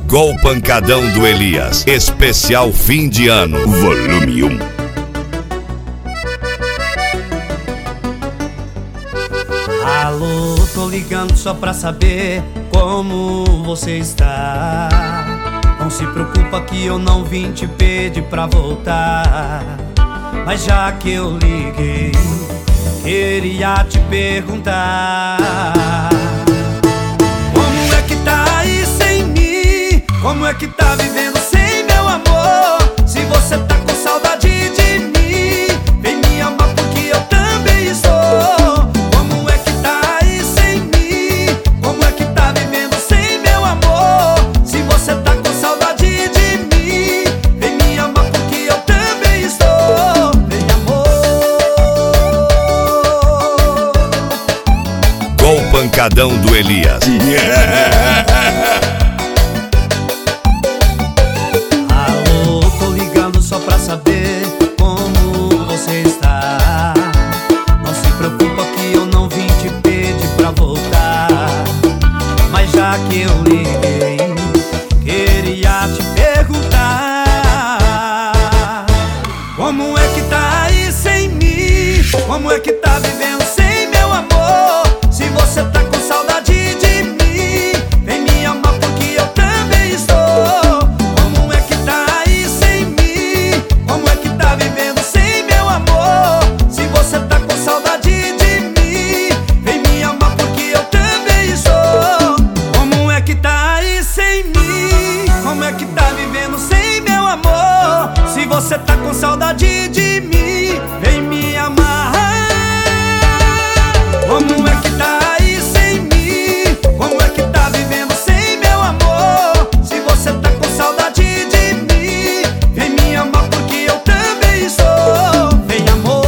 Gol Pancadão do Elias, especial fim de ano, volume 1. Alô, tô ligando só pra saber como você está. Não se preocupa que eu não vim te pedir pra voltar, mas já que eu liguei, queria te perguntar: como é que tá aí sem mim? Como é que tá vivendo sem meu amor? Se você tá com saudade de mim, vem me amar porque eu também estou. Como é que tá aí sem mim? Como é que tá vivendo sem meu amor? Se você tá com saudade de mim, vem me amar porque eu também estou. Vem, amor. Gol Pancadão do Elias. Alô, tô ligando só pra saber como você está. Não se preocupa que eu não vim te pedir pra voltar, mas já que eu liguei, queria te perguntar: como é que tá aí sem mim? Como é que tá vivendo sem meu amor? Se você tá com saudade de mim, vem me amar porque eu também estou. Como é que tá aí sem mim? Como é que tá vivendo sem meu amor? Se você tá com saudade de mim, vem me amar porque eu também estou. Como é que tá aí sem mim? Como é que tá vivendo sem meu amor? Se você tá com saudade de mim, vem me amar. Como é que tá aí sem mim? Como é que tá vivendo sem meu amor? Se você tá com saudade de mim, vem me amar porque eu também estou. Vem, amor.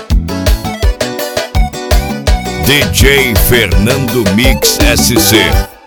DJ Fernando Mix SC.